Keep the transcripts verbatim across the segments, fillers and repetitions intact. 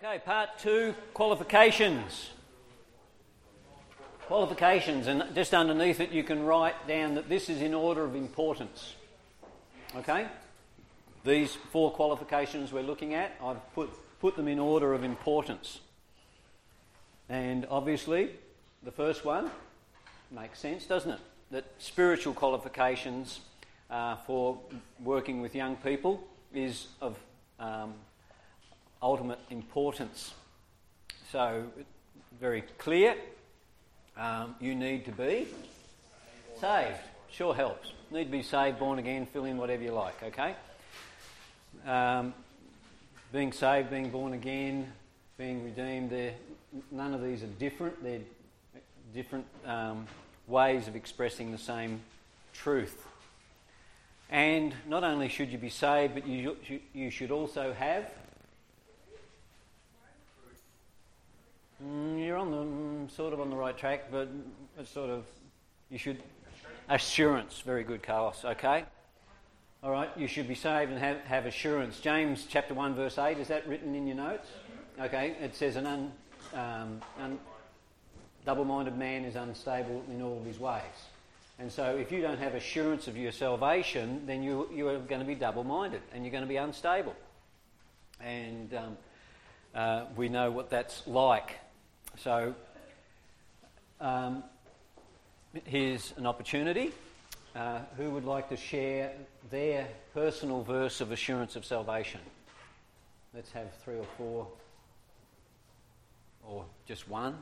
Okay, part two, qualifications. Qualifications, and just underneath it you can write down that this is in order of importance. Okay? These four qualifications we're looking at, I've put, put them in order of importance. And obviously, the first one makes sense, doesn't it? That spiritual qualifications uh, for working with young people is of um, ultimate importance. So, very clear. Um, you need to be saved. Sure helps. Need to be saved, born again, fill in whatever you like, okay? Um, being saved, being born again, being redeemed, they're, none of these are different. They're different um, ways of expressing the same truth. And not only should you be saved, but you, you should also have... Mm, you're on the mm, sort of on the right track, but it's sort of you should assurance. Very good, Carlos. Okay, all right. You should be saved and have, have assurance. James chapter one verse eight. Is that written in your notes? Okay. It says an un, um, un, double-minded man is unstable in all of his ways, and so if you don't have assurance of your salvation, then you you are going to be double-minded and you're going to be unstable, and um, uh, we know what that's like. So, um, here's an opportunity. Uh, who would like to share their personal verse of assurance of salvation? Let's have three or four, or just one.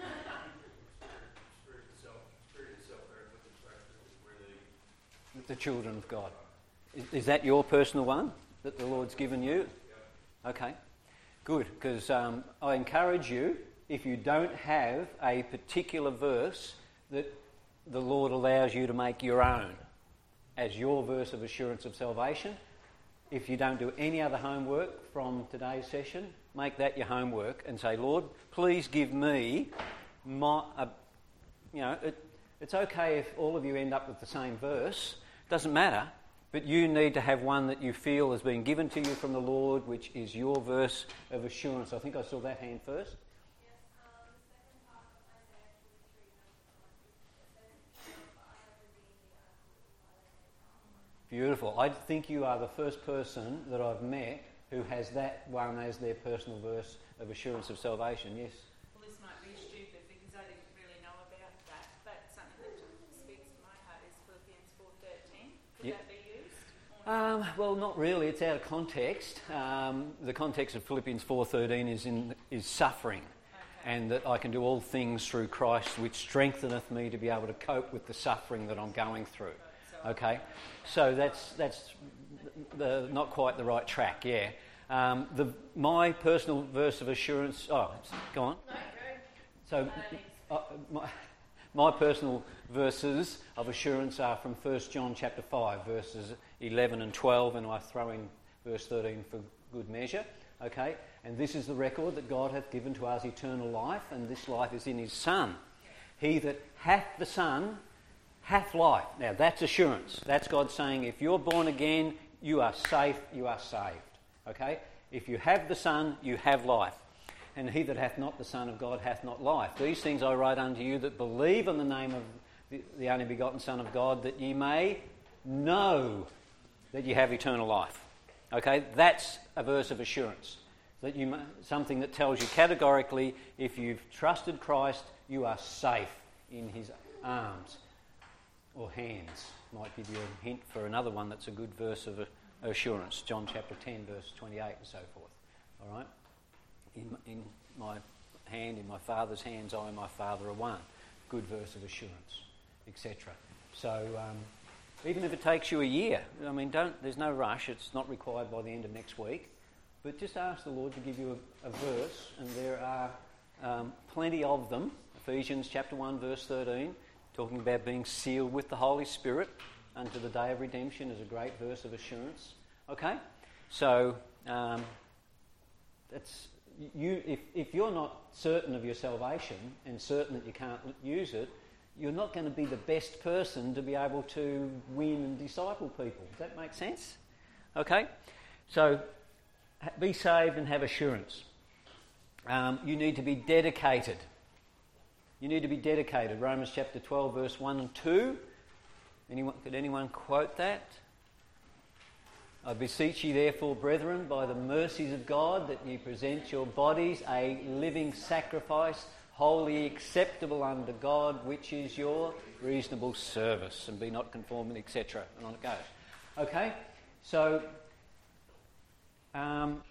The children of God. Is, is that your personal one that the Lord's given you? Okay, good, because um, I encourage you, if you don't have a particular verse that the Lord allows you to make your own as your verse of assurance of salvation, if you don't do any other homework from today's session, make that your homework and say, Lord, please give me my, uh, you know, it, it's okay if all of you end up with the same verse, doesn't matter, but you need to have one that you feel has been given to you from the Lord, which is your verse of assurance. I think I saw that hand first. Beautiful. I think you are the first person that I've met who has that one as their personal verse of assurance of salvation. Yes? Well, this might be stupid because I didn't really know about that, but something that speaks to my heart is Philippians four thirteen. Could yep. that be used? Um, well, not really. It's out of context. Um, the context of Philippians four thirteen is in is suffering. Okay. And that I can do all things through Christ, which strengtheneth me to be able to cope with the suffering that I'm going through. Okay, so that's that's the, not quite the right track, yeah. Um, the my personal verse of assurance... Oh, go on. So uh, my, my personal verses of assurance are from First John chapter five, verses eleven and twelve, and I throw in verse thirteen for good measure. Okay, and this is the record that God hath given to us eternal life, and this life is in his Son. He that hath the Son... hath life. Now that's assurance. That's God saying if you're born again, you are safe, you are saved. Okay? If you have the Son, you have life. And he that hath not the Son of God hath not life. These things I write unto you that believe in the name of the, the only begotten Son of God, that ye may know that you have eternal life. Okay? That's a verse of assurance. That you may, something that tells you categorically, if you've trusted Christ, you are safe in his arms. Or hands. Might give you a hint for another one that's a good verse of assurance. John chapter ten, verse twenty-eight and so forth. All right? In, in my hand, in my Father's hands, I and my Father are one. Good verse of assurance, et cetera. So um, even if it takes you a year, I mean, don't. There's no rush. It's not required by the end of next week. But just ask the Lord to give you a, a verse, and there are um, plenty of them. Ephesians chapter one, verse thirteen. Talking about being sealed with the Holy Spirit unto the day of redemption is a great verse of assurance. Okay? So, um, that's you. If, if you're not certain of your salvation and certain that you can't use it, you're not going to be the best person to be able to win and disciple people. Does that make sense? Okay? So, be saved and have assurance. um, you need to be dedicated. You need to be dedicated. Romans chapter twelve, verse one and two. Anyone, could anyone quote that? I beseech ye therefore, brethren, by the mercies of God, that ye present your bodies a living sacrifice, wholly acceptable unto God, which is your reasonable service, and be not conformed, et cetera. And on it goes. Okay, so um,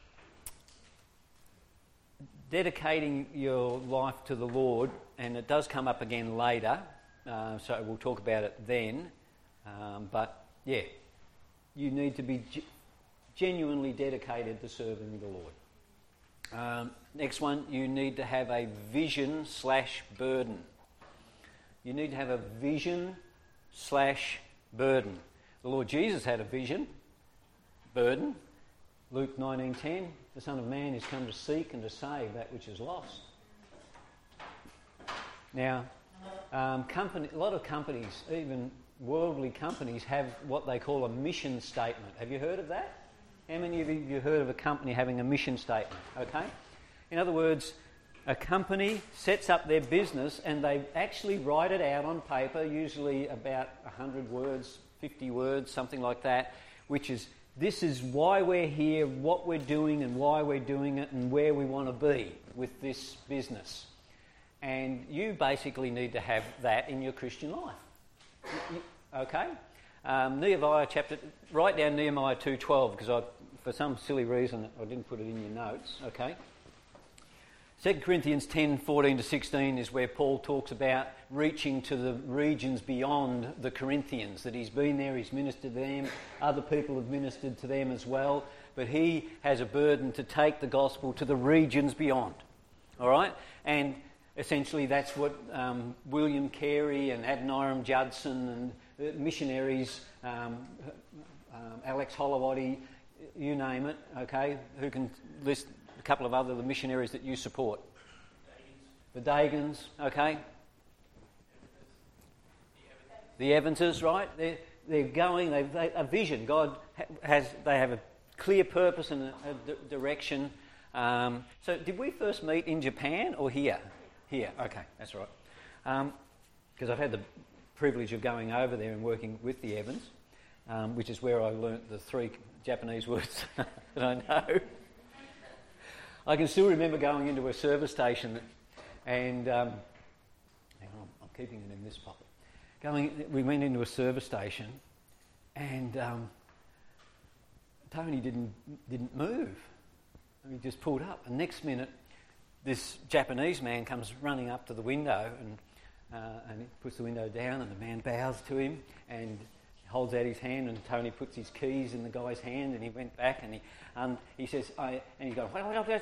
dedicating your life to the Lord, and it does come up again later, uh, so we'll talk about it then. Um, but yeah, you need to be g- genuinely dedicated to serving the Lord. Um, next one, you need to have a vision slash burden. You need to have a vision slash burden. The Lord Jesus had a vision, burden. Luke nineteen ten, the Son of Man is come to seek and to save that which is lost. Now, um, company, a lot of companies, even worldly companies, have what they call a mission statement. Have you heard of that? How many of you have heard of a company having a mission statement? Okay? In other words, a company sets up their business and they actually write it out on paper, usually about one hundred words, fifty words, something like that, which is, this is why we're here, what we're doing and why we're doing it and where we want to be with this business. And you basically need to have that in your Christian life. Okay? Um, Nehemiah chapter, write down Nehemiah two twelve, because I, for some silly reason I didn't put it in your notes. Okay? Second Corinthians ten fourteen to sixteen is where Paul talks about reaching to the regions beyond the Corinthians, that he's been there, he's ministered to them, other people have ministered to them as well, but he has a burden to take the gospel to the regions beyond. All right? And essentially that's what um, William Carey and Adoniram Judson and uh, missionaries, um, um, Alex Holowati, you name it, okay, who can list a couple of other the missionaries that you support. The Dagans, okay. The Evanses, right? They're, they're going, they've they, a vision. God has, they have a clear purpose and a, a d- direction. Um, so did we first meet in Japan or here? Here, okay, that's right. Because um, I've had the privilege of going over there and working with the Evans, um, which is where I learnt the three Japanese words that I know. I can still remember going into a service station and, um, hang on, I'm keeping it in this pocket. Going, we went into a service station and um, Tony didn't didn't move. He just pulled up, and next minute this Japanese man comes running up to the window and uh, and he puts the window down, and the man bows to him and holds out his hand, and Tony puts his keys in the guy's hand, and he went back and he um, he says, I, and he's going, and he,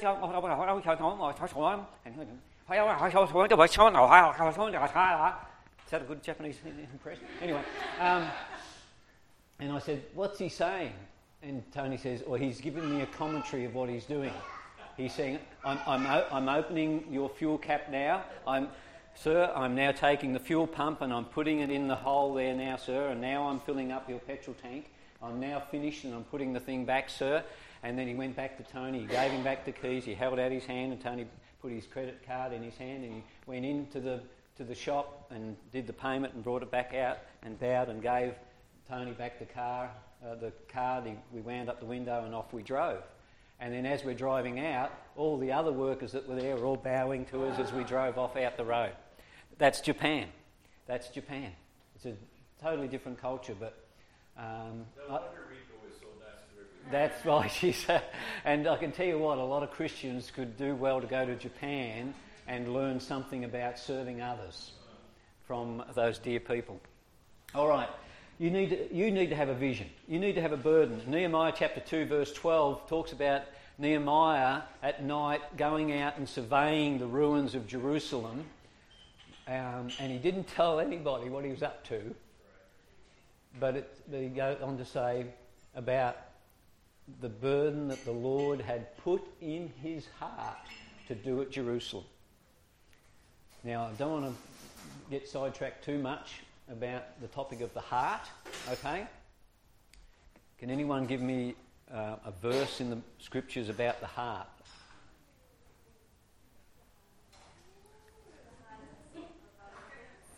is that a good Japanese impression? Anyway, um, and I said, what's he saying? And Tony says, well, he's giving me a commentary of what he's doing. He's saying, I'm, I'm, I'm opening your fuel cap now. I'm, sir, I'm now taking the fuel pump and I'm putting it in the hole there now, sir, and now I'm filling up your petrol tank. I'm now finished and I'm putting the thing back, sir. And then he went back to Tony. He gave him back the keys. He held out his hand, and Tony put his credit card in his hand, and he went into the to the shop and did the payment and brought it back out and bowed and gave Tony back the car, uh, the card. He, we wound up the window and off we drove. And then as we're driving out, all the other workers that were there were all bowing to us as we drove off out the road. That's Japan. That's Japan. It's a totally different culture, but... Um, no wonder Rico is so nasty. That's right. And I can tell you what, a lot of Christians could do well to go to Japan and learn something about serving others from those dear people. All right. You need to, you need to have a vision. You need to have a burden. Nehemiah chapter two verse twelve talks about Nehemiah at night going out and surveying the ruins of Jerusalem, um, and he didn't tell anybody what he was up to, but it, he goes on to say about the burden that the Lord had put in his heart to do at Jerusalem. Now, I don't want to get sidetracked too much about the topic of the heart, okay? Can anyone give me uh, a verse in the scriptures about the heart?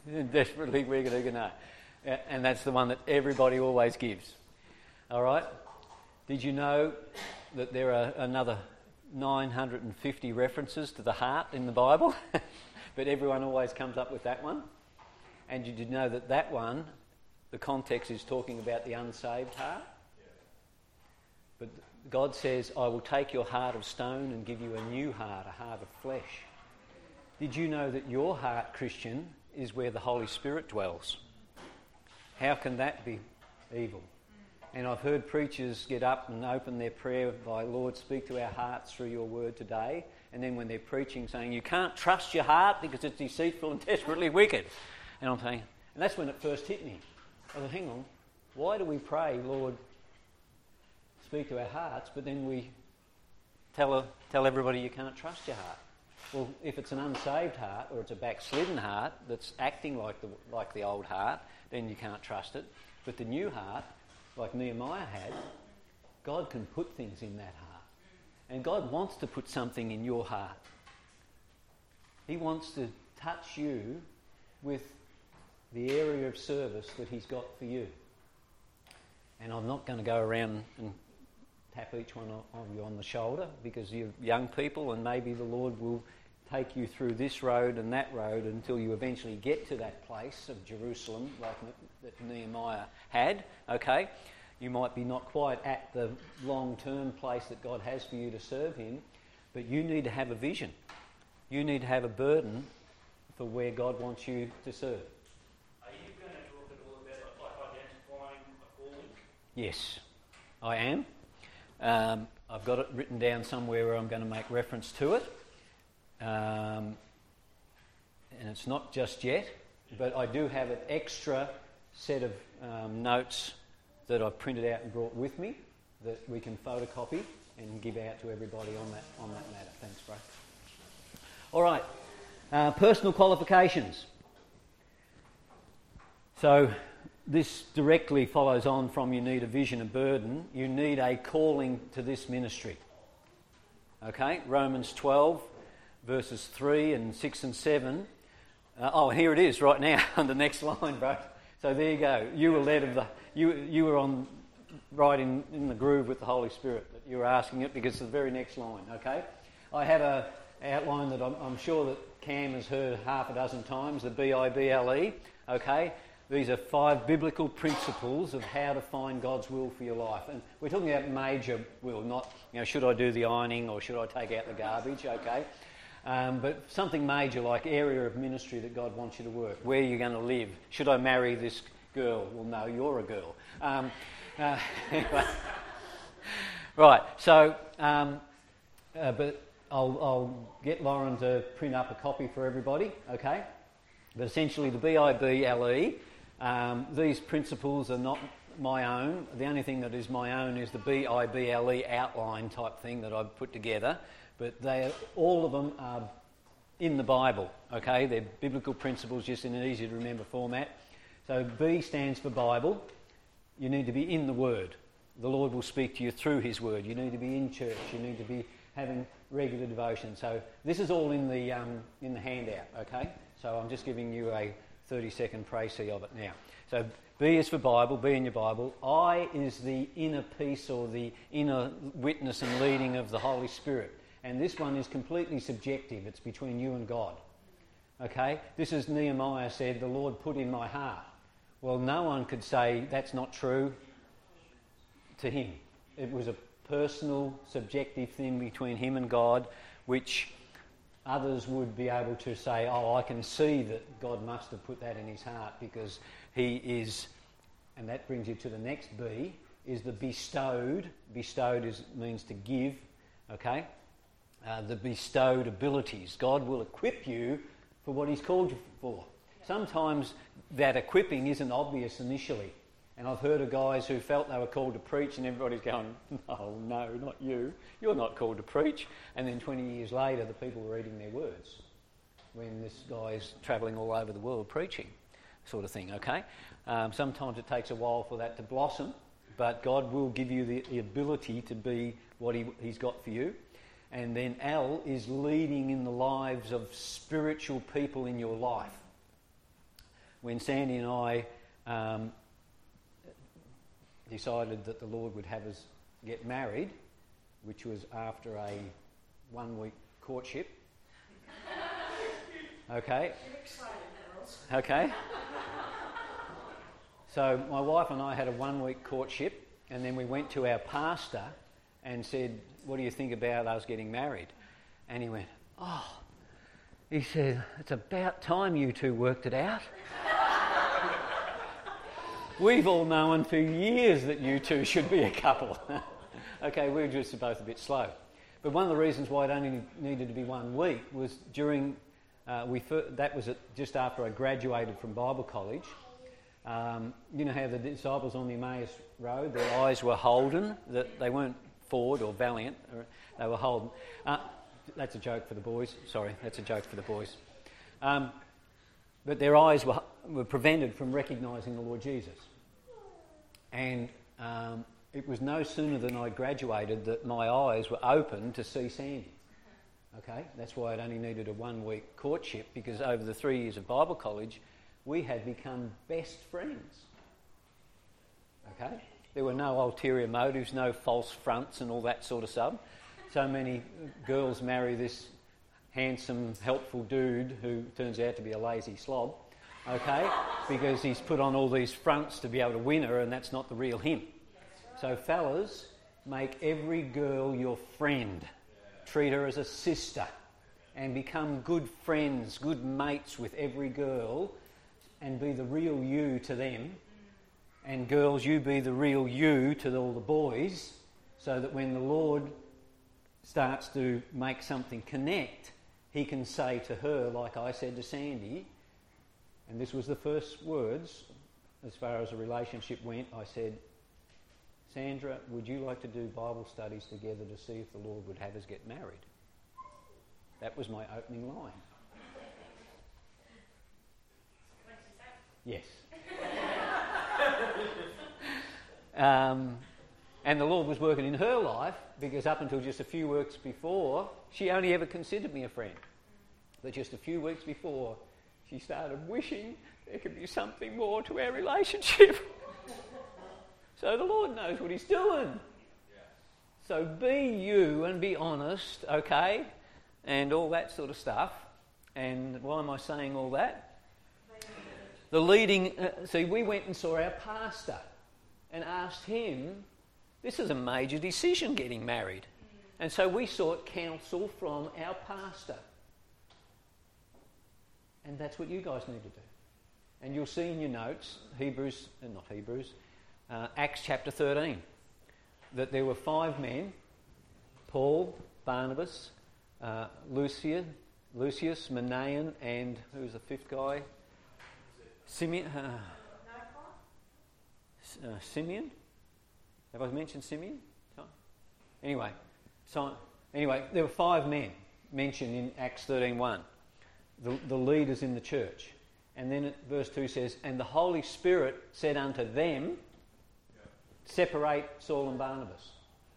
Desperately wicked, you know. And that's the one that everybody always gives. All right? Did you know that there are another nine hundred fifty references to the heart in the Bible? But everyone always comes up with that one. And did you know that that one, the context is talking about the unsaved heart? But God says, I will take your heart of stone and give you a new heart, a heart of flesh. Did you know that your heart, Christian, is where the Holy Spirit dwells? How can that be evil? And I've heard preachers get up and open their prayer by, Lord, speak to our hearts through your word today. And then when they're preaching, saying, you can't trust your heart because it's deceitful and desperately wicked. And I'm saying, and that's when it first hit me. I thought, hang on, why do we pray, Lord, speak to our hearts, but then we tell, tell everybody you can't trust your heart? Well, if it's an unsaved heart or it's a backslidden heart that's acting like the, like the old heart, then you can't trust it. But the new heart, like Nehemiah had, God can put things in that heart. And God wants to put something in your heart. He wants to touch you with the area of service that he's got for you. And I'm not going to go around and tap each one of you on the shoulder because you're young people, and maybe the Lord will take you through this road and that road until you eventually get to that place of Jerusalem like that Nehemiah had, okay? You might be not quite at the long-term place that God has for you to serve him, but you need to have a vision. You need to have a burden for where God wants you to serve. Are you going to talk at all about like identifying a calling? Yes, I am. Um, I've got it written down somewhere where I'm going to make reference to it. Um, and it's not just yet, but I do have an extra set of um, notes that I've printed out and brought with me that we can photocopy and give out to everybody on that on that matter. Thanks, bro. All right, uh, personal qualifications. So this directly follows on from you need a vision, a burden. You need a calling to this ministry. Okay, Romans twelve, verses three and six and seven. Uh, oh, here it is right now on the next line, bro. So there you go. You were led of the. You you were on right in, in the groove with the Holy Spirit that you were asking it because it's the very next line. Okay, I have a outline that I'm, I'm sure that Cam has heard half a dozen times. The B I B L E. Okay, these are five biblical principles of how to find God's will for your life, and we're talking about major will, not you know should I do the ironing or should I take out the garbage? Okay. Um, but something major like area of ministry that God wants you to work. Where you're going to live. Should I marry this girl? Well, no, you're a girl. Um, uh, anyway. Right, so, um, uh, but I'll, I'll get Lauren to print up a copy for everybody, okay? But essentially the B I B L E, um, these principles are not my own. The only thing that is my own is the B I B L E outline type thing that I've put together. But they are, all of them are in the Bible, okay? They're biblical principles, just in an easy to remember format. So B stands for Bible. You need to be in the Word. The Lord will speak to you through His Word. You need to be in church. You need to be having regular devotion. So this is all in the um, in the handout, okay? So I'm just giving you a thirty-second précis of it now. So B is for Bible, B in your Bible. I is the inner peace or the inner witness and leading of the Holy Spirit. And this one is completely subjective. It's between you and God. Okay? This is Nehemiah said, the Lord put in my heart. Well, no one could say that's not true to him. It was a personal, subjective thing between him and God, which others would be able to say, oh, I can see that God must have put that in his heart because he is, and that brings you to the next B, is the bestowed. Bestowed is, means to give, okay? Uh, the bestowed abilities. God will equip you for what he's called you for. Sometimes that equipping isn't obvious initially. And I've heard of guys who felt they were called to preach and everybody's going, no, no, not you. You're not called to preach. And then twenty years later, the people were eating their words when this guy's travelling all over the world preaching, sort of thing, okay? Um, sometimes it takes a while for that to blossom, but God will give you the, the ability to be what he, he's got for you. And then L is leading in the lives of spiritual people in your life. when Sandy and I um, decided that the Lord would have us get married, which was after a one-week courtship. Okay. Okay. So my wife and I had a one-week courtship, and then we went to our pastor and said, "What do you think about us getting married?" And he went, "Oh," he said, "it's about time you two worked it out. We've all known for years that you two should be a couple." Okay, we were just both a bit slow. But one of the reasons why it only needed to be one week was during, uh, we fir- that was at, just after I graduated from Bible college. Um, you know how the disciples on the Emmaus Road, their eyes were holden, that they weren't forward or valiant, or they were holden. Uh, that's a joke for the boys. Sorry, that's a joke for the boys. Um, but their eyes were, were prevented from recognising the Lord Jesus. And um, it was no sooner than I graduated that my eyes were open to see Sandy. Okay, that's why it only needed a one-week courtship, because over the three years of Bible college, we had become best friends. Okay? There were no ulterior motives, no false fronts and all that sort of stuff. So many girls marry this handsome, helpful dude who turns out to be a lazy slob, okay? Because he's put on all these fronts to be able to win her, and that's not the real him. So fellas, make every girl your friend. Treat her as a sister and become good friends, good mates with every girl, and be the real you to them. And girls, you be the real you to all the boys, so that when the Lord starts to make something connect, he can say to her, like I said to Sandy, and this was the first words as far as a relationship went, I said, "Sandra, would you like to do Bible studies together to see if the Lord would have us get married?" That was my opening line. Yes. um, and the Lord was working in her life, because up until just a few weeks before, she only ever considered me a friend. But just a few weeks before, she started wishing there could be something more to our relationship. So the Lord knows what he's doing. So be you and be honest, okay? And all that sort of stuff. And why am I saying all that? The leading... Uh, see, we went and saw our pastor and asked him, this is a major decision, getting married. And so we sought counsel from our pastor. And that's what you guys need to do. And you'll see in your notes, Hebrews, uh, not Hebrews, uh, Acts chapter thirteen, that there were five men, Paul, Barnabas, uh, Lucius, Lucius, Manaen, and who was the fifth guy? Simeon. Uh, uh, Simeon? Have I mentioned Simeon? Anyway, so anyway, there were five men mentioned in Acts thirteen one, the, the leaders in the church. And then verse two says, "And the Holy Spirit said unto them, separate Saul and Barnabas."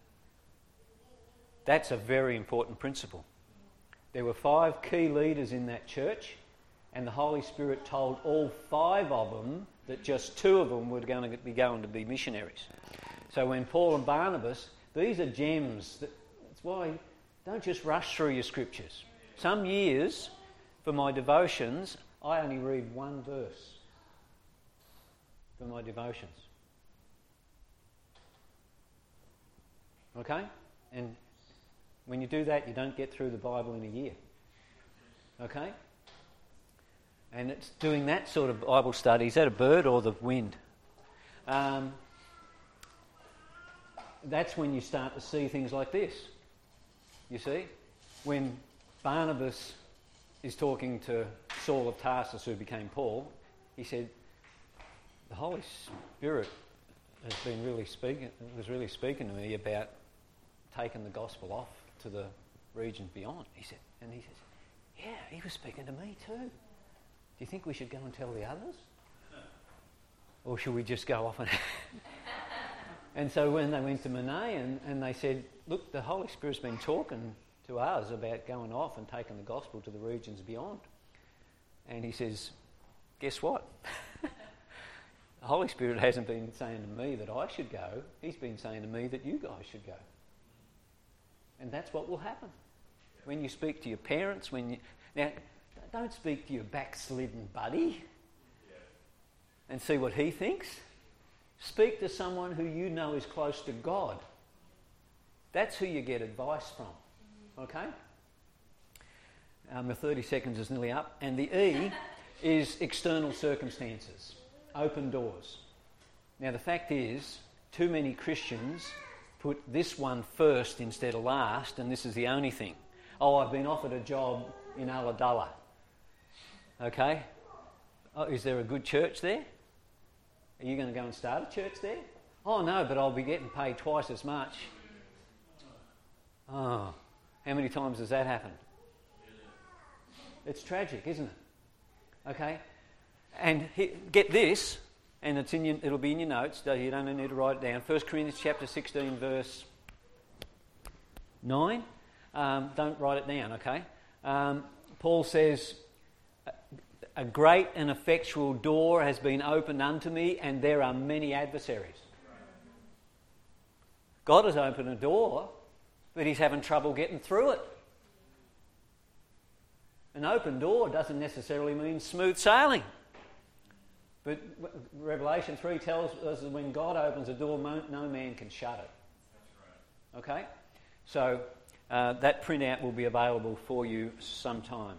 That's a very important principle. There were five key leaders in that church, and the Holy Spirit told all five of them that just two of them were going to be going to be missionaries. So when Paul and Barnabas, these are gems. That, that's why don't just rush through your scriptures. Some years, for my devotions, I only read one verse for my devotions. Okay? And when you do that, you don't get through the Bible in a year. Okay? And it's doing that sort of Bible study. Is that a bird or the wind? Um, that's when you start to see things like this. You see? When Barnabas is talking to Saul of Tarsus, who became Paul, he said, the Holy Spirit has been really speaking, was really speaking to me about taking the gospel off to the regions beyond. He said, and he says, yeah, he was speaking to me too. Do you think we should go and tell the others? Or should we just go off and... And so when they went to Manaen and they said, look, the Holy Spirit's been talking to us about going off and taking the gospel to the regions beyond. And he says, guess what? The Holy Spirit hasn't been saying to me that I should go. He's been saying to me that you guys should go. And that's what will happen. When you speak to your parents, when you... Now, don't speak to your backslidden buddy and see what he thinks. Speak to someone who you know is close to God. That's who you get advice from. Okay? Um, the thirty seconds is nearly up. And the E is external circumstances. Open doors. Now the fact is, too many Christians put this one first instead of last, and this is the only thing. Oh, I've been offered a job in Ulladulla. Okay? Oh, is there a good church there? Are you going to go and start a church there? Oh no, but I'll be getting paid twice as much. Oh, how many times does that happen? It's tragic, isn't it? Okay? And he, get this, and it's in your, it'll be in your notes, so you don't need to write it down. First Corinthians chapter sixteen, verse nine. Um, don't write it down, okay? Um, Paul says, a great and effectual door has been opened unto me, and there are many adversaries. God has opened a door, but he's having trouble getting through it. An open door doesn't necessarily mean smooth sailing. But Revelation three tells us that when God opens a door, no man can shut it. Okay? So uh, that printout will be available for you sometime.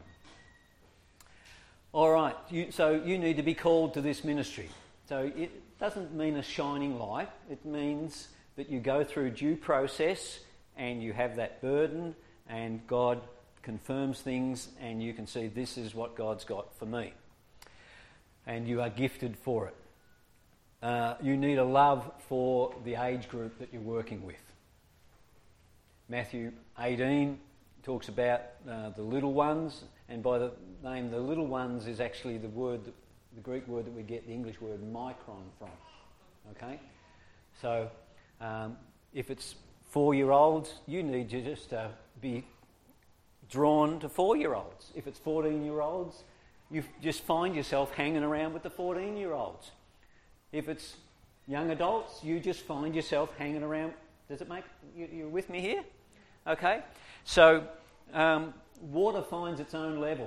All right, you, so you need to be called to this ministry. So it doesn't mean a shining light. It means that you go through due process and you have that burden and God confirms things and you can see this is what God's got for me. And you are gifted for it. Uh, you need a love for the age group that you're working with. Matthew eighteen talks about uh, the little ones, and by the name the little ones is actually the word, that, the Greek word that we get the English word micron from. Okay? So um, if it's four-year-olds, you need to just uh, be drawn to four-year-olds. If it's fourteen-year-olds, you just find yourself hanging around with the fourteen-year-olds. If it's young adults, you just find yourself hanging around. Does it make... You, you're with me here? Okay. So, um, water finds its own level.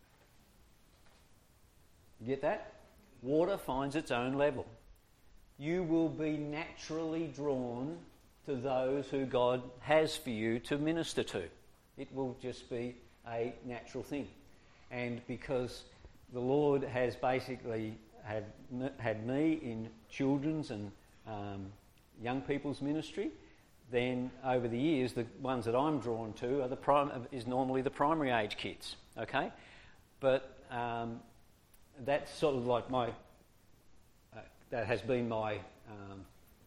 You get that? Water finds its own level. You will be naturally drawn to those who God has for you to minister to. It will just be a natural thing. And because the Lord has basically had, had me in children's and um, young people's ministry, then over the years, the ones that I'm drawn to are the prim- is normally the primary age kids, okay? But um, that's sort of like my, uh, that has been my um,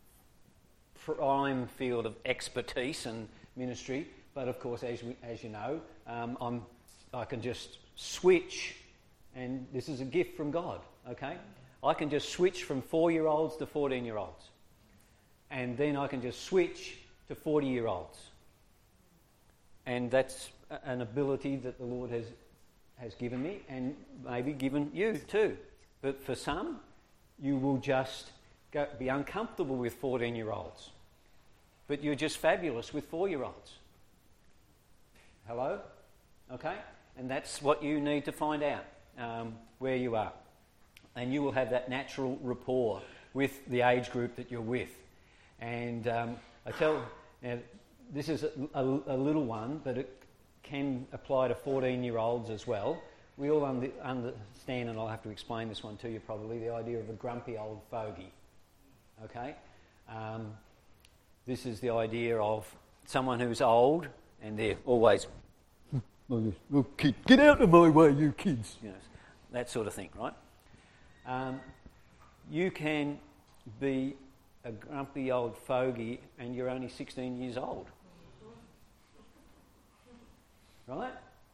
prime field of expertise and ministry. But of course, as, we, as you know, um, I'm, I can just switch, and this is a gift from God, okay? I can just switch from four-year-olds to fourteen-year-olds. And then I can just switch to forty-year-olds. And that's an ability that the Lord has has given me and maybe given you too. But for some, you will just go, be uncomfortable with fourteen-year-olds. But you're just fabulous with four-year-olds. Hello? Okay? And that's what you need to find out, um, where you are. And you will have that natural rapport with the age group that you're with. And um, I tell, now, this is a, a, a little one, but it can apply to fourteen-year-olds as well. We all under, understand, and I'll have to explain this one to you probably, the idea of a grumpy old fogey. Okay? Um, this is the idea of someone who's old and they're always, oh, kid, get out of my way, you kids. You know, that sort of thing, right? Um, you can be a grumpy old fogey and you're only sixteen years old. Right?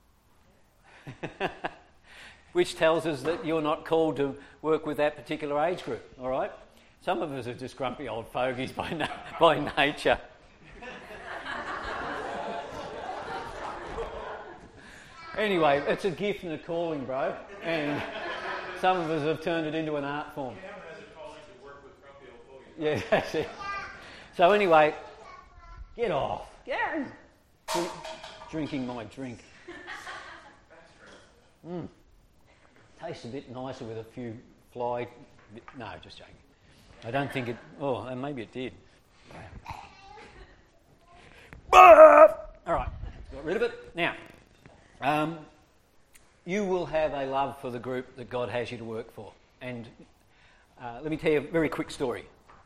Which tells us that you're not called to work with that particular age group, all right? Some of us are just grumpy old fogies by, na- by nature. Anyway, it's a gift and a calling, bro. And some of us have turned it into an art form. Cameron has a calling to work with grumpy old fogies. Yeah, that's it. So anyway, get off. Garen. Drink, drinking my drink. Mm. Tastes a bit nicer with a few fly... No, just joking. I don't think it... Oh, and maybe it did. All right, got rid of it. Now, um, you will have a love for the group that God has you to work for. And uh, let me tell you a very quick story.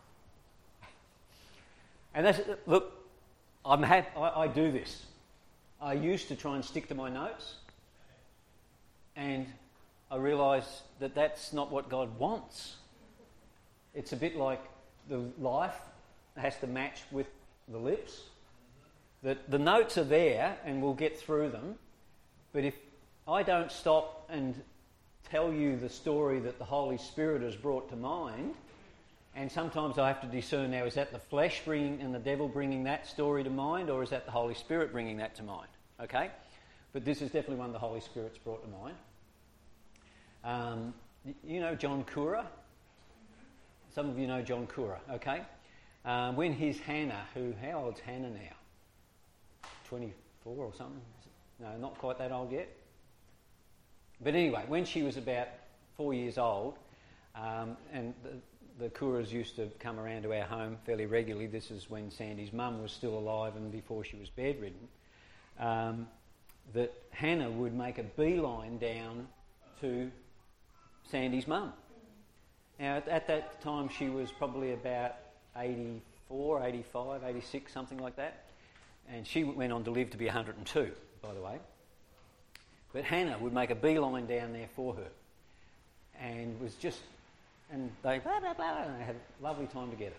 And that's... Look, I'm ha- I, I do this. I used to try and stick to my notes. And I realised that that's not what God wants. It's a bit like the life has to match with the lips. That the notes are there and we'll get through them, but if I don't stop and tell you the story that the Holy Spirit has brought to mind, and sometimes I have to discern now, is that the flesh bringing and the devil bringing that story to mind, or is that the Holy Spirit bringing that to mind? Okay? But this is definitely one the Holy Spirit's brought to mind. Um, you know John Cura? Some of you know John Cura, okay? Um, when his Hannah, who, how old's Hannah now? twenty-four or something? No, not quite that old yet. But anyway, when she was about four years old, um, and the, the Curas used to come around to our home fairly regularly. This is when Sandy's mum was still alive and before she was bedridden. Um, that Hannah would make a beeline down to Sandy's mum. Now, at, at that time, she was probably about eighty-four, eighty-five, eighty-six, something like that. And she went on to live to be one hundred and two, by the way. But Hannah would make a beeline down there for her. And was just... And they... Blah, blah, blah, and they had a lovely time together.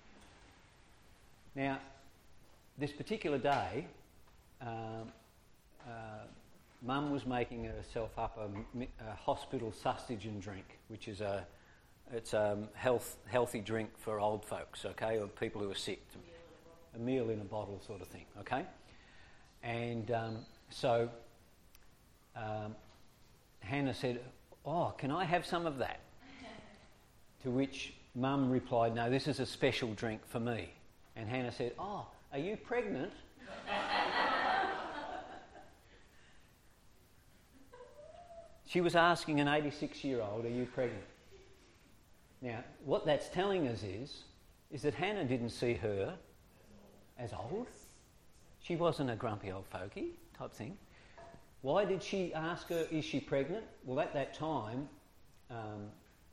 Now, this particular day, um, uh, Mum was making herself up a, a hospital sausage and drink, which is a... It's a health, healthy drink for old folks, okay, or people who are sick. A meal in a bottle sort of thing, okay? And um, so um, Hannah said, oh, can I have some of that? To which Mum replied, no, this is a special drink for me. And Hannah said, oh, are you pregnant? She was asking an eighty-six-year-old, are you pregnant? Now, what that's telling us is, is that Hannah didn't see her as old. She wasn't a grumpy old fogey type thing. Why did she ask her, is she pregnant? Well, at that time, um,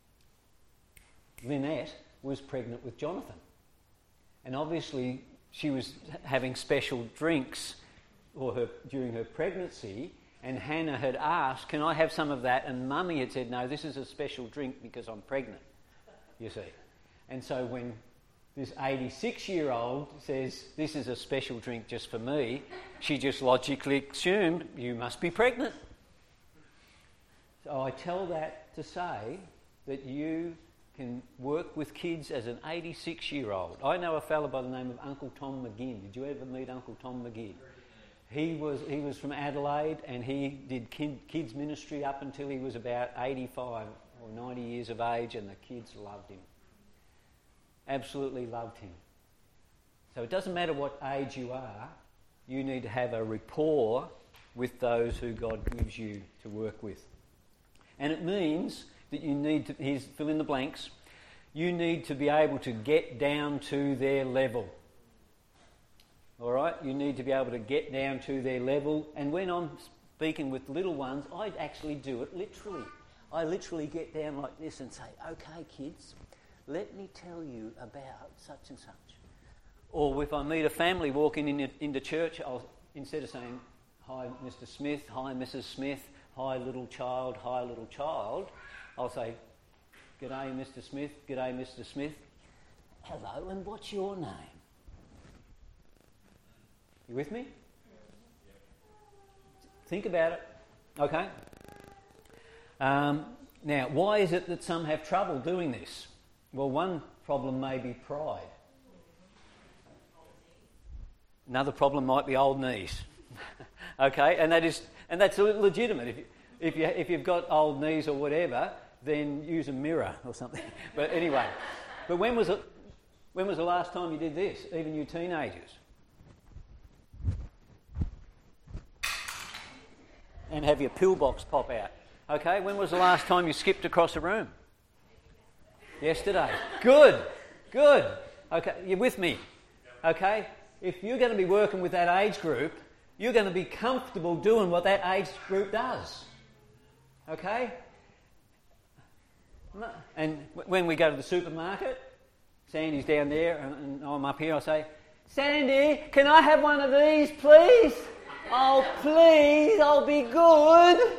Lynette was pregnant with Jonathan. And obviously she was having special drinks or her, during her pregnancy, and Hannah had asked, can I have some of that? And Mummy had said, no, this is a special drink because I'm pregnant, you see. And so when this eighty-six-year-old says, this is a special drink just for me, she just logically assumed, you must be pregnant. So I tell that to say that you can work with kids as an eighty-six-year-old. I know a fellow by the name of Uncle Tom McGinn. Did you ever meet Uncle Tom McGinn? He was he was from Adelaide, and he did kid, kids ministry up until he was about eighty-five or ninety years of age, and the kids loved him. Absolutely loved him. So it doesn't matter what age you are, you need to have a rapport with those who God gives you to work with. And it means that you need to, here's fill in the blanks, you need to be able to get down to their level. All right? You need to be able to get down to their level. And when I'm speaking with little ones, I actually do it literally. I literally get down like this and say, okay, kids, let me tell you about such and such. Or if I meet a family walking in, into church, I'll, instead of saying, hi, Mister Smith, hi, Missus Smith, hi, little child, hi, little child, I'll say, g'day, Mister Smith, g'day, Mister Smith. Hello, and what's your name? You with me? Think about it. Okay? Um, now, why is it that some have trouble doing this? Well, one problem may be pride. Another problem might be old knees. Okay, and that is, and that's legitimate. If you, if you if you've got old knees or whatever, then use a mirror or something. But anyway, but when was it? When was the last time you did this? Even you teenagers. And have your pillbox pop out. Okay, when was the last time you skipped across a room? Yesterday. Good, good. Okay, you're with me. Okay, if you're going to be working with that age group, you're going to be comfortable doing what that age group does. Okay? And when we go to the supermarket, Sandy's down there and, and I'm up here, I say, Sandy, can I have one of these, please? Oh, please, I'll be good.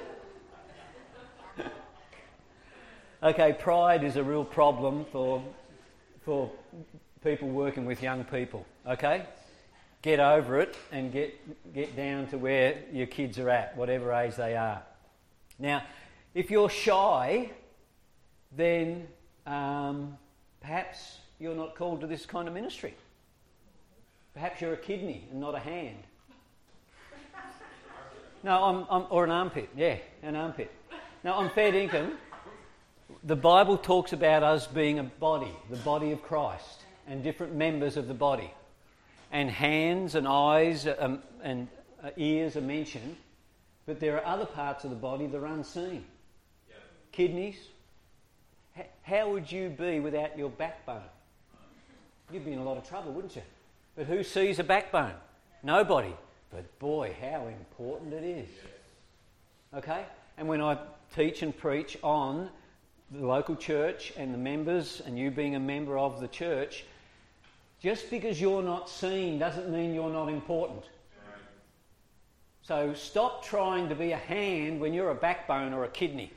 Okay, pride is a real problem for, for people working with young people, okay? Get over it and get, get down to where your kids are at, whatever age they are. Now, if you're shy, then um, perhaps you're not called to this kind of ministry. Perhaps you're a kidney and not a hand. No, I'm, I'm, or an armpit, yeah, an armpit. Now, on fair dinkum, the Bible talks about us being a body, the body of Christ, and different members of the body. And hands and eyes um, and uh, ears are mentioned, but there are other parts of the body that are unseen. Yeah. Kidneys. H- how would you be without your backbone? You'd be in a lot of trouble, wouldn't you? But who sees a backbone? Nobody. But boy, how important it is. Okay? And when I teach and preach on the local church and the members, and you being a member of the church, just because you're not seen doesn't mean you're not important. So stop trying to be a hand when you're a backbone or a kidney.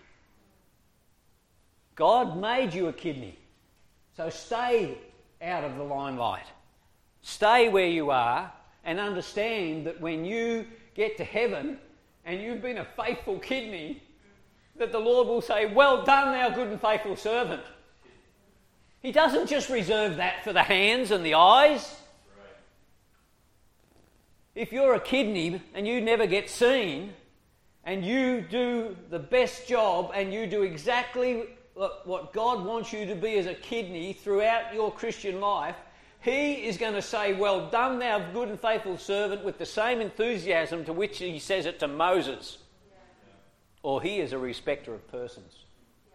God made you a kidney. So stay out of the limelight. Stay where you are and understand that when you get to heaven and you've been a faithful kidney, that the Lord will say, well done, thou good and faithful servant. He doesn't just reserve that for the hands and the eyes. If you're a kidney and you never get seen and you do the best job and you do exactly what God wants you to be as a kidney throughout your Christian life, He is going to say, well done, thou good and faithful servant, with the same enthusiasm to which He says it to Moses. Yeah. Or He is a respecter of persons. Yeah.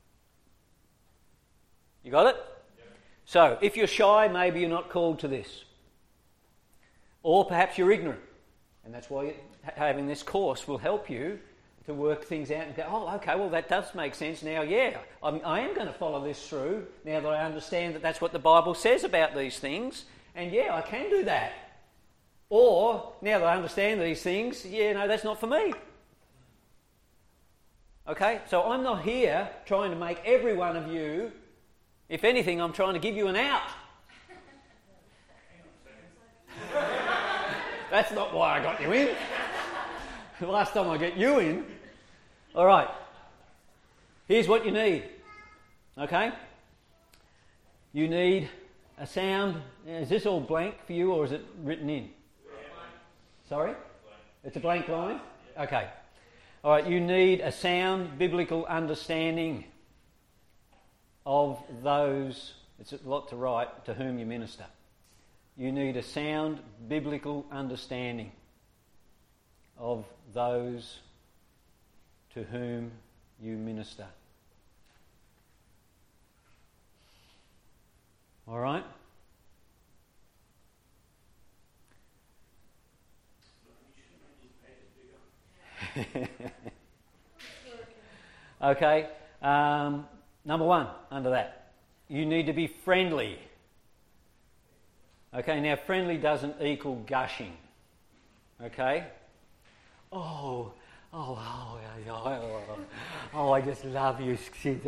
You got it? Yeah. So, if you're shy, maybe you're not called to this. Or perhaps you're ignorant. And that's why having this course will help you to work things out and go, oh, okay, well, that does make sense now. Yeah, I'm, I am going to follow this through now that I understand that that's what the Bible says about these things. And yeah, I can do that. Or, now that I understand these things, yeah, no, that's not for me. Okay, so I'm not here trying to make every one of you, if anything, I'm trying to give you an out. That's not why I got you in. The last time I get you in. All right. Here's what you need. Okay? You need a sound. Is this all blank for you or is it written in? Sorry? Blank. It's a blank line? Okay. All right. You need a sound biblical understanding of those, it's a lot to write, to whom you minister. You need a sound biblical understanding of those to whom you minister. All right? Okay. Um, number one, under that, you need to be friendly. Okay, now friendly doesn't equal gushing. Okay? Oh, oh, oh, oh, oh, oh, I just love you, Sid.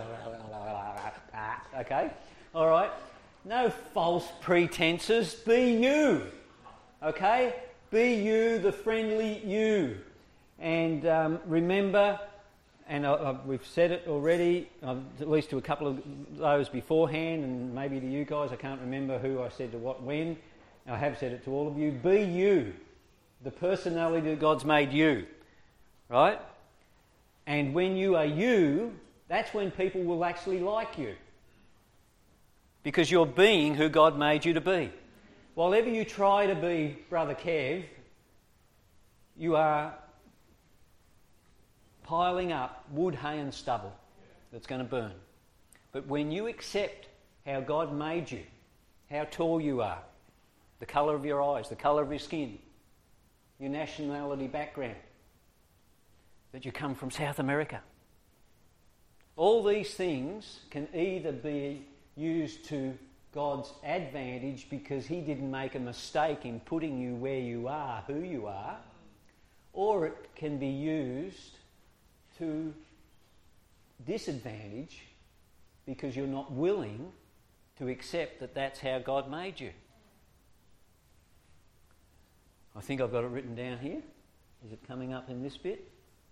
Okay? All right? No false pretenses. Be you. Okay? Be you, the friendly you. And um, remember, and I, I, we've said it already, uh, at least to a couple of those beforehand, and maybe to you guys, I can't remember who I said to what when. I have said it to all of you. Be you. The personality that God's made you, right? And when you are you, That's when people will actually like you. Because you're being who God made you to be. While ever you try to be Brother Kev, you are piling up wood, hay and stubble that's going to burn. But when you accept how God made you, how tall you are, the colour of your eyes, the colour of your skin, your nationality background, that you come from South America, all these things can either be used to God's advantage because he didn't make a mistake in putting you where you are, who you are, or it can be used to disadvantage because you're not willing to accept that that's how God made you. I think I've got it written down here. Is it coming up in this bit?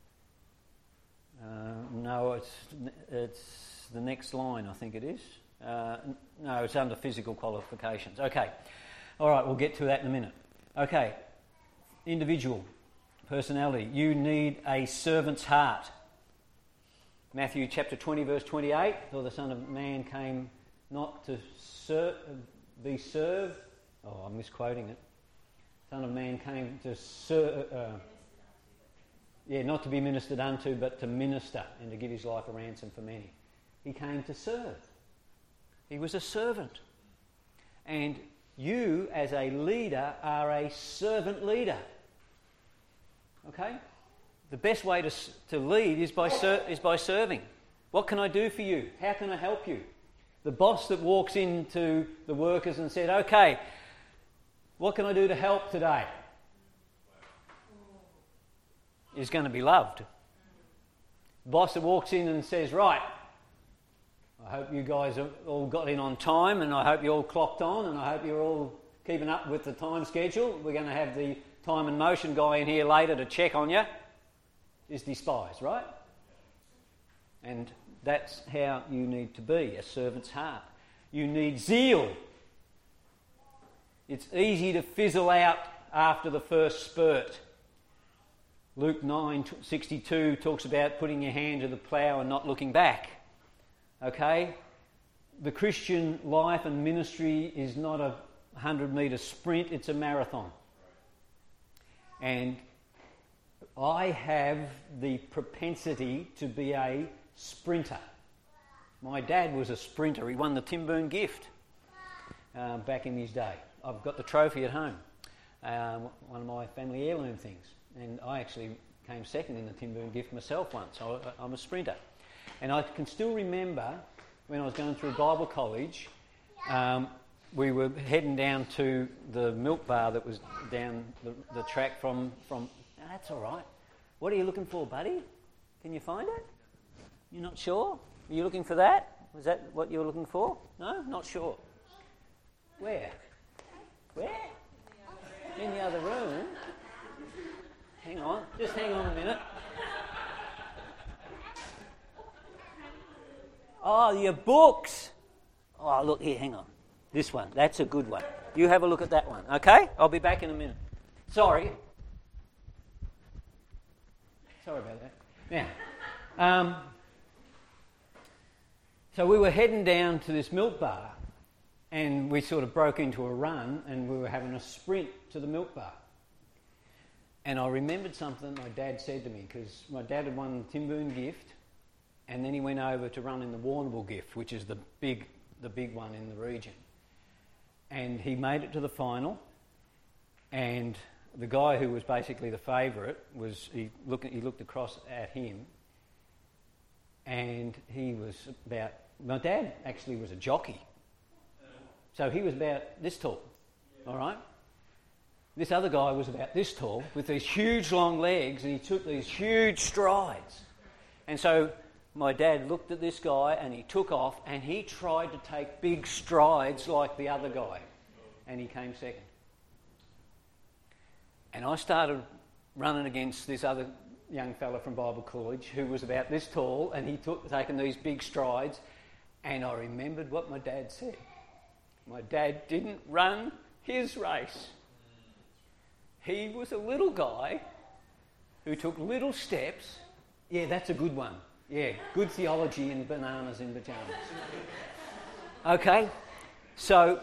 Uh, no, it's it's the next line, I think it is. Uh, no, it's under physical qualifications. Okay. All right, we'll get to that in a minute. Okay. Individual, personality. You need a servant's heart. Matthew chapter twenty, verse twenty-eight. For the Son of Man came not to ser- be served. Oh, I'm misquoting it. Son of Man came to serve. Uh, yeah, not to be ministered unto, but to minister and to give his life a ransom for many. He came to serve. He was a servant. And you, as a leader, are a servant leader. Okay? The best way to to lead is by ser- is by serving. What can I do for you? How can I help you? The boss that walks into the workers and said, okay, what can I do to help today? Is going to be loved. The boss that walks in and says, right, I hope you guys have all got in on time and I hope you all clocked on and I hope you're all keeping up with the time schedule. We're going to have the time and motion guy in here later to check on you. Is despised, right? And that's how you need to be, a servant's heart. You need zeal. It's easy to fizzle out after the first spurt. Luke nine sixty-two talks about putting your hand to the plough and not looking back. Okay? The Christian life and ministry is not a hundred metre sprint, it's a marathon. And I have the propensity to be a sprinter. My dad was a sprinter. He won the Tim Boone gift uh, back in his day. I've got the trophy at home, uh, one of my family heirloom things. And I actually came second in the Tim Boone gift myself once. I, I'm a sprinter. And I can still remember when I was going through Bible college, um, we were heading down to the milk bar that was down the, the track from... from that's all right. What are you looking for, buddy? Can you find it? You're not sure? Are you looking for that? Was that what you were looking for? No? Not sure. Where? Where? In the other room. Hang on. Just hang on a minute. Oh, your books. Oh, look here. Hang on. This one. That's a good one. You have a look at that one. Okay? I'll be back in a minute. Sorry. Sorry about that. Now, um, so we were heading down to this milk bar and we sort of broke into a run and we were having a sprint to the milk bar. And I remembered something my dad said to me because my dad had won the Tim Boone gift and then he went over to run in the Warrnambool gift, which is the big, the big one in the region. And he made it to the final and the guy who was basically the favourite was he looked he looked across at him, and he was about my dad actually was a jockey, so he was about this tall, all right. This other guy was about this tall with these huge long legs, and he took these huge strides, and so my dad looked at this guy and he took off and he tried to take big strides like the other guy, and he came second. And I started running against this other young fella from Bible college who was about this tall and he took taking these big strides, and I remembered what my dad said. My dad didn't run his race. He was a little guy who took little steps. Yeah, that's a good one. Yeah, good theology in bananas in pyjamas. Okay, so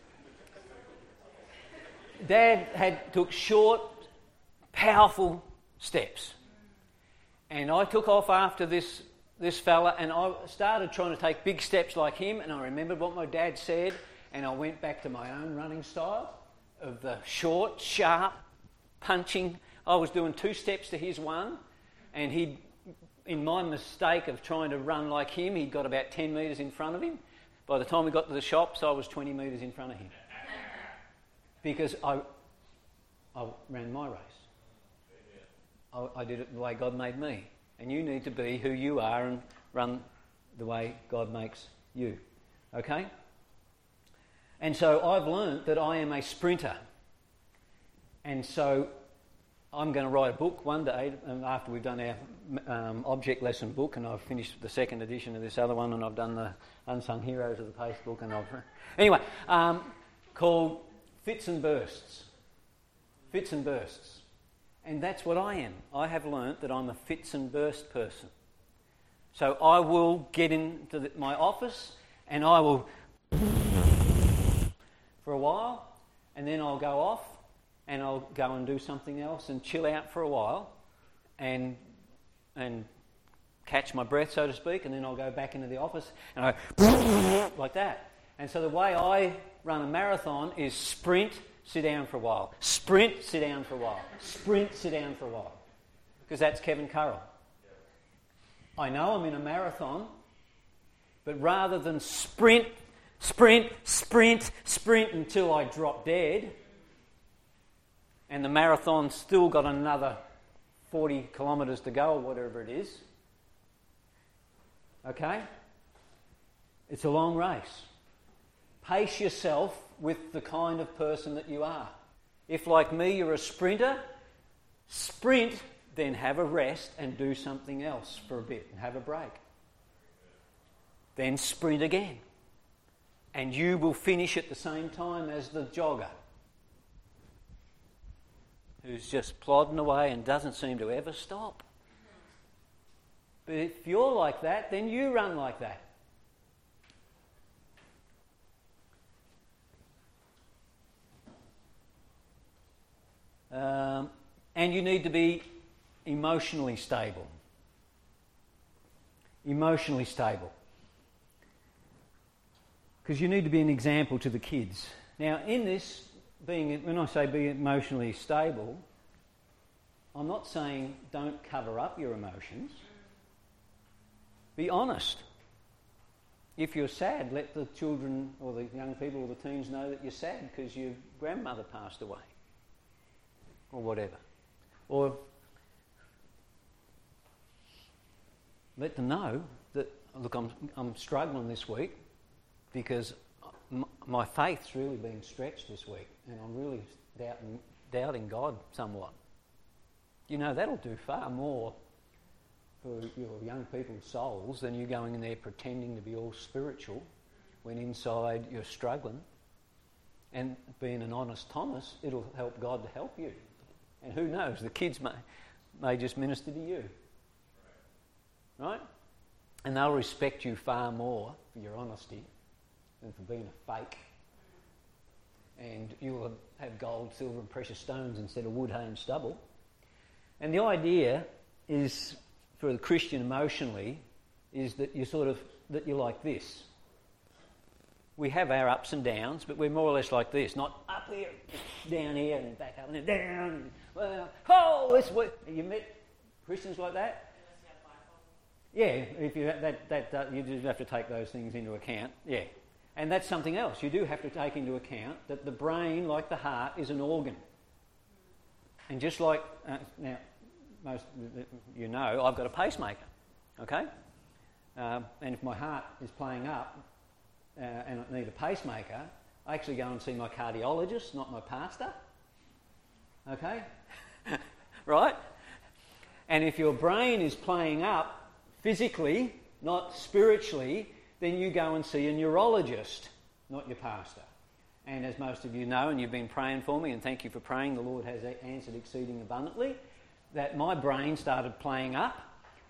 Dad had took short, powerful steps. And I took off after this, this fella, and I started trying to take big steps like him, and I remembered what my dad said, and I went back to my own running style of the short, sharp, punching. I was doing two steps to his one, and he'd, in my mistake of trying to run like him, he'd got about ten metres in front of him. By the time we got to the shops, I was twenty metres in front of him. Because I, I ran my race. I, I did it the way God made me. And you need to be who you are and run the way God makes you. Okay? And so I've learnt that I am a sprinter. And so I'm going to write a book one day, um, after we've done our um, object lesson book, and I've finished the second edition of this other one, and I've done the Unsung Heroes of the Pace book, and I've... Anyway, um, called Fits and Bursts. Fits and Bursts. And that's what I am. I have learnt that I'm a fits and burst person. So I will get into the, my office, and I will... for a while, and then I'll go off, and I'll go and do something else and chill out for a while and and catch my breath, so to speak, and then I'll go back into the office and I like that. And so the way I run a marathon is sprint, sit down for a while. Sprint, sit down for a while. Sprint, sit down for a while. Because that's Kevin Currell. I know I'm in a marathon, but rather than sprint, sprint, sprint, sprint until I drop dead, and the marathon's still got another forty kilometres to go or whatever it is. Okay? It's a long race. Pace yourself with the kind of person that you are. If, like me, you're a sprinter, sprint, then have a rest and do something else for a bit and have a break. Then sprint again. And you will finish at the same time as the jogger, who's just plodding away and doesn't seem to ever stop. But if you're like that, then you run like that. Um, and you need to be emotionally stable. Emotionally stable. Because you need to be an example to the kids. Now, in this, being when I say be emotionally stable, I'm not saying don't cover up your emotions. Be honest. If you're sad, let the children or the young people or the teens know that you're sad because your grandmother passed away. Or whatever. Or let them know that, look, I'm, I'm struggling this week because m- my faith's really been stretched this week and I'm really doubting, doubting God somewhat. You know, that'll do far more for your young people's souls than you going in there pretending to be all spiritual when inside you're struggling. And being an honest Thomas, it'll help God to help you. And who knows, the kids may, may just minister to you. Right? And they'll respect you far more for your honesty than for being a fake. And you'll have gold, silver and precious stones instead of wood, hay and stubble. And the idea is, for the Christian emotionally, is that you sort of, that you're like this. We have our ups and downs, but we're more or less like this. Not up here, down here, and back up, and then down. And, well, oh, this way. You met Christians like that? Yeah, if you that that uh, you just have to take those things into account. Yeah, and that's something else. You do have to take into account that the brain, like the heart, is an organ. And just like uh, now, most you know, I've got a pacemaker. Okay, um, and if my heart is playing up. Uh, and I need a pacemaker, I actually go and see my cardiologist, not my pastor. Okay? Right? And if your brain is playing up physically, not spiritually, then you go and see a neurologist, not your pastor. And as most of you know, and you've been praying for me, and thank you for praying, the Lord has answered exceeding abundantly, that my brain started playing up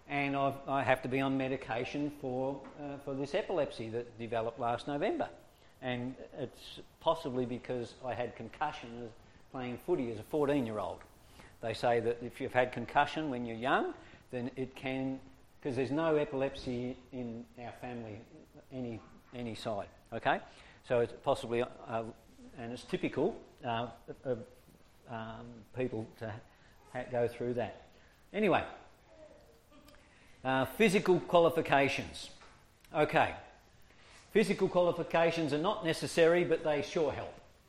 and I've, I have to be on medication for uh, for this epilepsy that developed last November, and it's possibly because I had concussion as playing footy as a fourteen-year-old. They say that if you've had concussion when you're young, then it can, because there's no epilepsy in our family any any side. Okay, so it's possibly, uh, and it's typical uh, of um, people to ha- go through that. Anyway. Uh, physical qualifications. Okay. Physical qualifications are not necessary, but they sure help.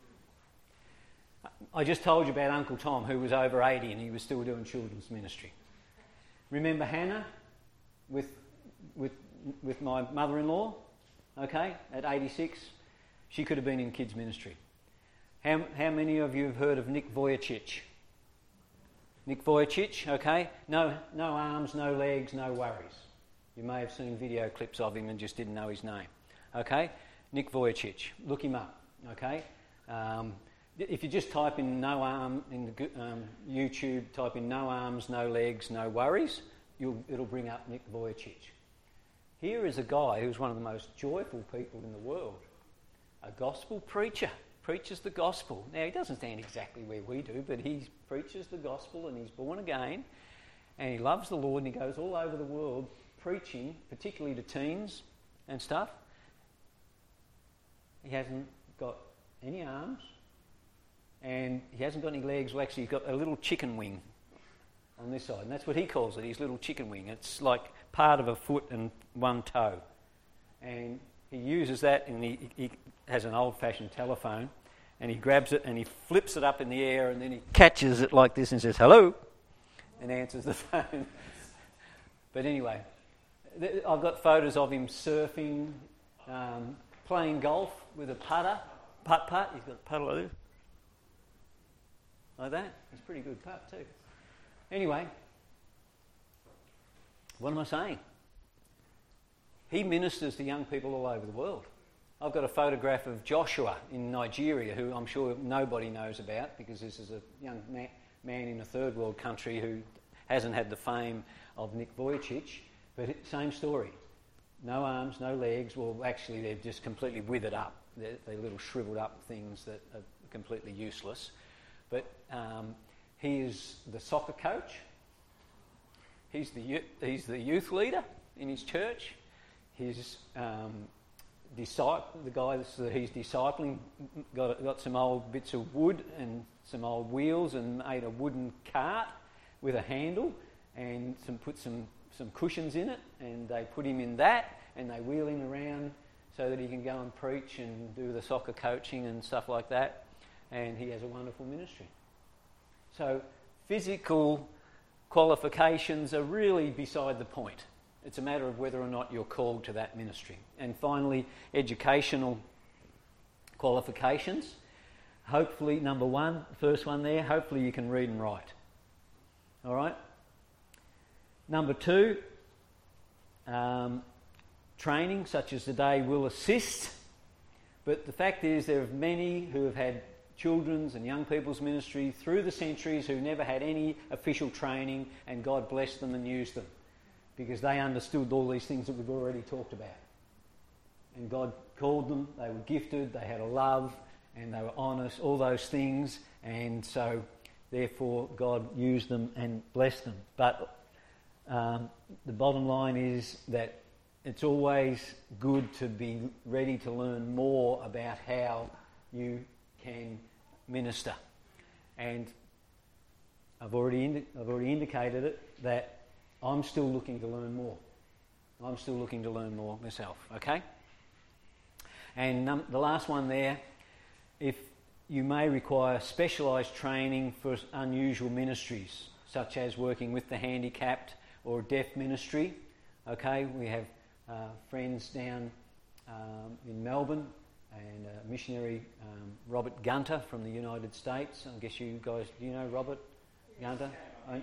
I just told you about Uncle Tom, who was over eighty and he was still doing children's ministry. Remember Hannah with with with my mother-in-law? Okay, at eighty-six, she could have been in kids ministry. How how many of you have heard of Nick Vujicic? Nick Vujicic, okay? No, no arms, no legs, no worries. You may have seen video clips of him and just didn't know his name, okay? Nick Vujicic, look him up, okay? Um, if you just type in no arm in the, um, YouTube, type in no arms, no legs, no worries, you'll, it'll bring up Nick Vujicic. Here is a guy who's one of the most joyful people in the world, a gospel preacher. Preaches the gospel. Now, he doesn't stand exactly where we do, but he preaches the gospel and he's born again and he loves the Lord and he goes all over the world preaching, particularly to teens and stuff. He hasn't got any arms and he hasn't got any legs. Well, actually, he's got a little chicken wing on this side, and that's what he calls it, his little chicken wing. It's like part of a foot and one toe. And he uses that, and he, he has an old-fashioned telephone, and he grabs it and he flips it up in the air, and then he catches it like this and says, hello, and answers the phone. But anyway, th- I've got photos of him surfing, um, playing golf with a putter, putt-putt. He's got a putter like this. Like that. It's a pretty good putt too. Anyway, what am I saying? He ministers to young people all over the world. I've got a photograph of Joshua in Nigeria, who I'm sure nobody knows about, because this is a young ma- man in a third world country who hasn't had the fame of Nick Vujicic, but it, same story. No arms, no legs. Well, actually, they're just completely withered up. They're, they're little shriveled up things that are completely useless. But um, he is the soccer coach. He's the he's the youth leader in his church. His um, disciple, the guy that he's discipling, got got some old bits of wood and some old wheels and made a wooden cart with a handle and some put some some cushions in it, and they put him in that and they wheel him around so that he can go and preach and do the soccer coaching and stuff like that. And he has a wonderful ministry. So physical qualifications are really beside the point. It's a matter of whether or not you're called to that ministry. And finally, educational qualifications. Hopefully, number one, first one there, hopefully you can read and write. All right? Number two, um, training such as today will assist. But the fact is there are many who have had children's and young people's ministry through the centuries who never had any official training, and God blessed them and used them because they understood all these things that we've already talked about. And God called them, they were gifted, they had a love, and they were honest, all those things, and so therefore God used them and blessed them. But um, the bottom line is that it's always good to be ready to learn more about how you can minister. And I've already indi- I've already indicated it that I'm still looking to learn more. I'm still looking to learn more myself, okay? And um, the last one there, if you may require specialised training for unusual ministries, such as working with the handicapped or deaf ministry, okay? We have uh, friends down um, in Melbourne, and uh, missionary um, Robert Gunter from the United States. I guess you guys, do you know Robert Gunter? I,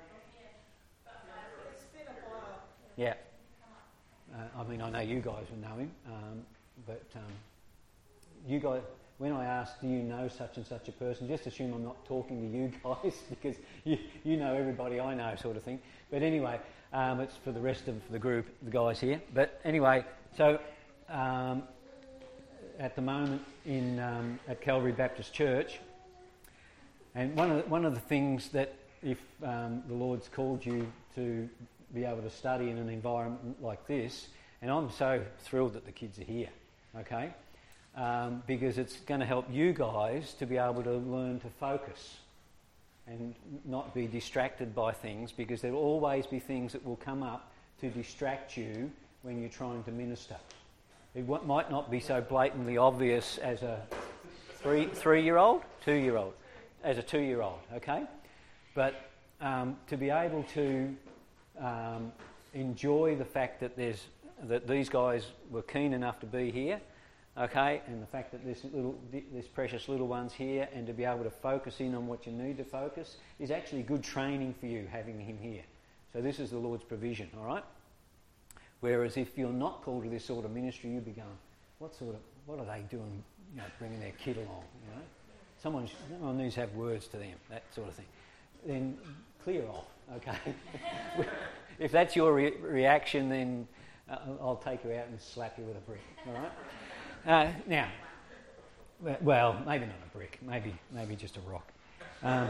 yeah. Uh, I mean, I know you guys will know him, um, but um, you guys, when I ask, do you know such and such a person, just assume I'm not talking to you guys because you, you know everybody I know sort of thing. But anyway, um, it's for the rest of the group, the guys here. But anyway, so um, at the moment in um, at Calvary Baptist Church, and one of the, one of the things that if um, the Lord's called you to be able to study in an environment like this, and I'm so thrilled that the kids are here, okay, um, because it's going to help you guys to be able to learn to focus and not be distracted by things, because there will always be things that will come up to distract you when you're trying to minister. It w- might not be so blatantly obvious as a three, three-year-old, two-year-old, as a two-year-old, okay? But um, to be able to um, enjoy the fact that there's that these guys were keen enough to be here, okay, and the fact that this little, this precious little one's here, and to be able to focus in on what you need to focus is actually good training for you having him here. So this is the Lord's provision, all right? Whereas if you're not called to this sort of ministry, you'd be going, what sort of, what are they doing, you know, bringing their kid along, you know? Someone, someone needs to have words to them, that sort of thing. Then clear off, okay? If that's your re- reaction, then uh, I'll take you out and slap you with a brick, all right? Uh, now, well, maybe not a brick, maybe maybe just a rock. Um,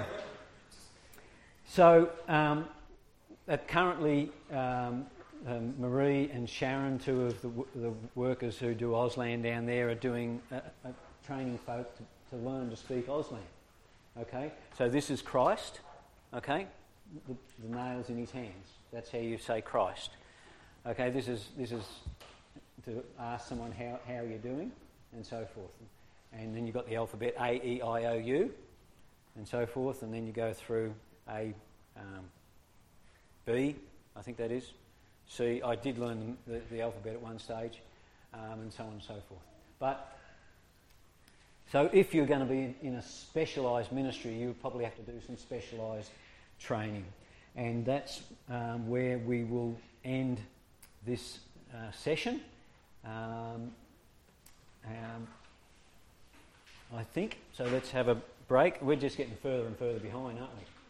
so, um, uh, currently, um, um, Marie and Sharon, two of the, w- the workers who do Auslan down there, are doing uh, uh, training folk to, to learn to speak Auslan. Okay, so this is Christ. Okay, the, the nails in his hands. That's how you say Christ. Okay, this is this is to ask someone how, how you're doing, and so forth. And then you've got the alphabet A, E, I, O, U, and so forth, and then you go through A, um, B, I think that is, C. I did learn the, the, the alphabet at one stage, um, and so on and so forth. But, so if you're going to be in, in a specialised ministry, you'll probably have to do some specialised training. And that's um, where we will end this uh, session. Um, um, I think. So let's have a break. We're just getting further and further behind, aren't we?